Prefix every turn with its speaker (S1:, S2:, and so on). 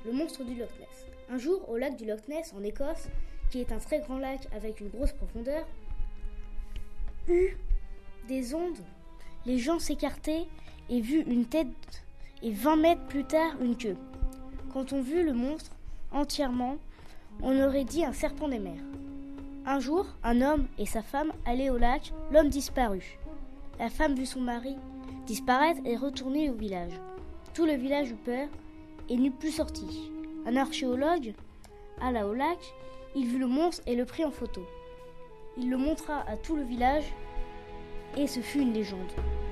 S1: le monstre du Loch Ness. Un jour, au lac du Loch Ness, en Écosse, qui est un très grand lac avec une grosse profondeur, eut des ondes. Les gens s'écartaient et vurent une tête et 20 mètres plus tard une queue. Quand on vit le monstre entièrement, on aurait dit un serpent des mers. Un jour, un homme et sa femme allaient au lac, l'homme disparut. La femme vit son mari disparaître et retourner au village. Tout le village eut peur et n'eut plus sorti. Un archéologue alla au lac, il vit le monstre et le prit en photo. Il le montra à tout le village et ce fut une légende.